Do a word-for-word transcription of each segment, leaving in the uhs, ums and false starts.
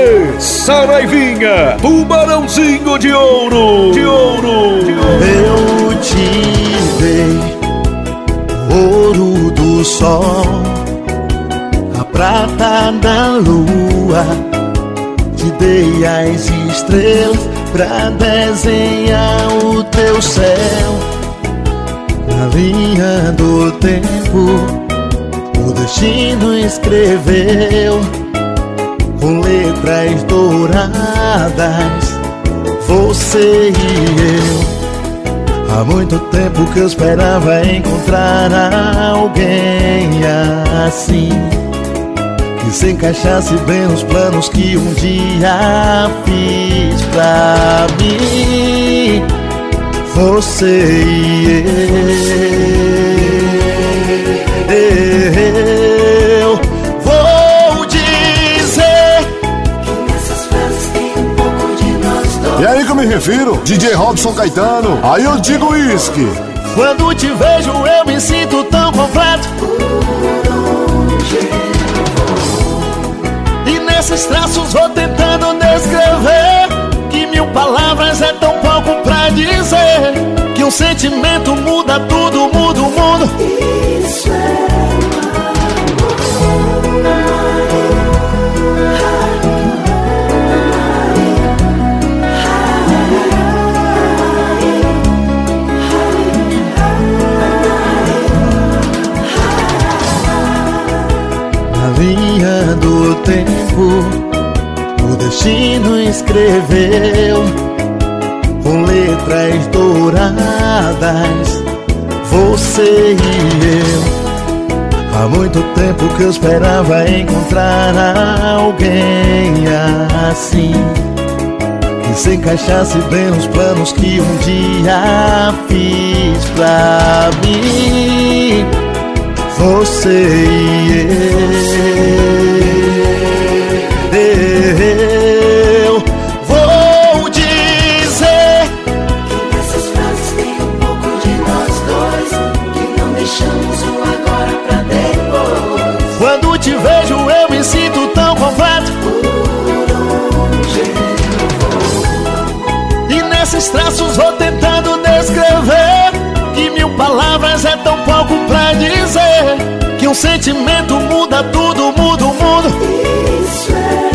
e Saraivinha, Tubarãozinho de Ouro, de Ouro, de Ouro. Eu te dei ouro do sol, a prata da lua, te dei as estrelas pra desenhar o teu céu. Na linha do tempo, o destino escreveu com letras douradas, você e eu. Há muito tempo que eu esperava encontrar alguém assim, que se encaixasse bem nos planos que um dia fiz pra mim. Você e eu, eu vou dizer que nessas frases tem um pouco de nós dois. E aí que eu me refiro, D J Robson Caetano, aí eu digo uísque. Quando te vejo eu me sinto tão completo, e nesses traços vou tentando descrever que mil palavras é tão pouco pra dizer que um sentimento muda tudo, muda o mundo. Isso é Na linha do tempo, o destino escreveu com letras douradas, você e eu. Há muito tempo que eu esperava encontrar alguém assim, que se encaixasse bem nos planos que um dia fiz pra mim. Você e eu, eu vou dizer que nessas frases tem um pouco de nós dois, que não deixamos o agora pra depois. Quando te vejo eu me sinto tão completo, e nesses traços vou tentando descrever que mil palavras é tão pouco pra dizer que um sentimento muda tudo, muda o mundo. Isso é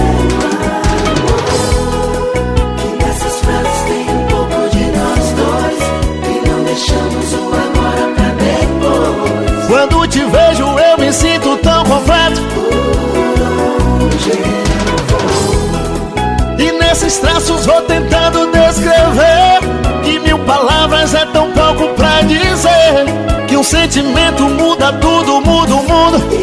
amor, que nessas frases tem um pouco de nós dois, que não deixamos o agora pra depois. Quando te vejo eu me sinto tão completo, e nesses traços vou tentando descrever que mil palavras é tão pouco pra dizer que um sentimento muda tudo, muda o mundo.